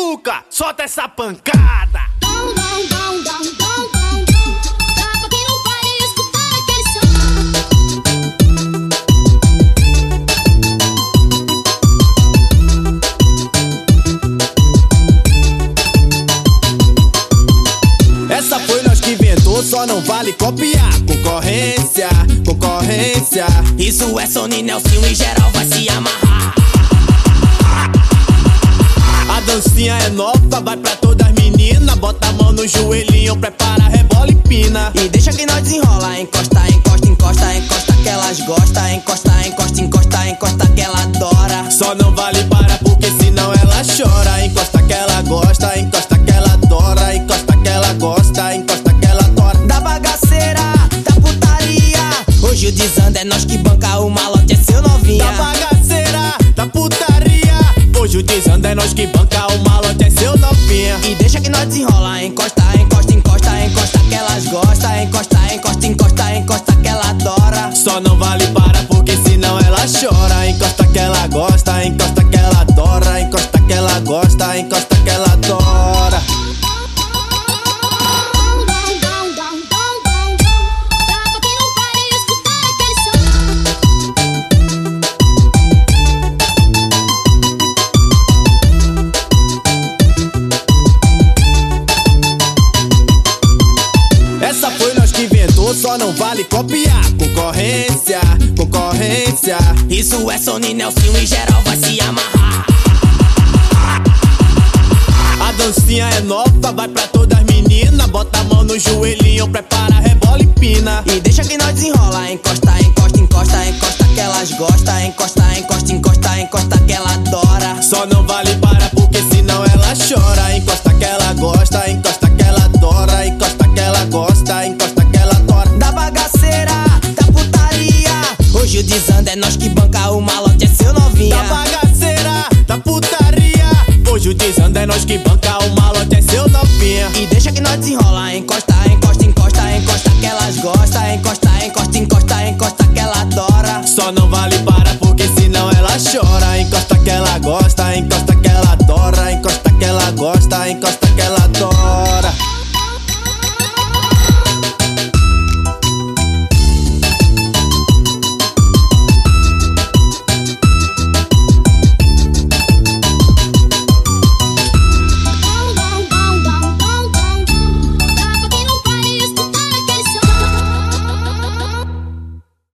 Tuca, solta essa pancada. Dom, dom, dom, dom, dom, dom, dom. Dá pra quem não para e escutar aquele som. Essa foi nós que inventou, só não vale copiar. Concorrência, concorrência. Isso é Sony, Nelsinho e geral vai se amarrar. A dancinha é nova, vai pra todas as meninas. Bota a mão no joelhinho, prepara, rebola e pina. E deixa que nós desenrola. Encosta, encosta, encosta, encosta que elas gostam. Encosta, encosta, encosta, encosta que ela adora. Só não vale para porque senão ela chora. Encosta que ela gosta, encosta que ela adora. Encosta que ela gosta, encosta que ela adora. Da bagaceira, da putaria. Hoje o desando é nós que banca, o malote é seu novinha. Da bagaceira, da putaria. Hoje o desando é nós que banca, o malote é seu novinha. E deixa que nós desenrola. Encosta, encosta, encosta, encosta que elas gostam. Encosta, encosta, encosta, encosta que ela adora. Só não vale para porque senão ela chora. Encosta que ela gosta, encosta que ela adora. Encosta que ela gosta, encosta que ela adora. Dom, dom, dom, dom, dom, dom, dom. Dá pra quem não para e escutar aquele som. Essa foi nós que inventou, só não vale copiar. Concorrência, concorrência. Isso é Sony, Nelsinho e geral vai se amarrar. A dancinha é nova, vai pra todas as meninas. Bota a mão no joelhinho, prepara, rebola e pina. E deixa que nós desenrola. Encosta, encosta, encosta, encosta que elas gostam. Encosta, encosta, encosta, encosta que ela adora. Só não vale para porque senão ela chora. Encosta que ela gosta, encosta que ela adora. Encosta que ela gosta, encosta que ela adora. Da bagaceira, da putaria. Hoje o desando é nós que banca, o malote é seu novinha. Da bagaceira, da putaria. Hoje o desando é nós que banca, o malote é seu novinha. E deixa que nós desenrola. Encosta, encosta, encosta, encosta que elas gostam. Encosta, encosta, encosta, encosta que ela adora. Só não vale para porque senão ela chora. Encosta que ela gosta, encosta que ela adora. Encosta que ela gosta, encosta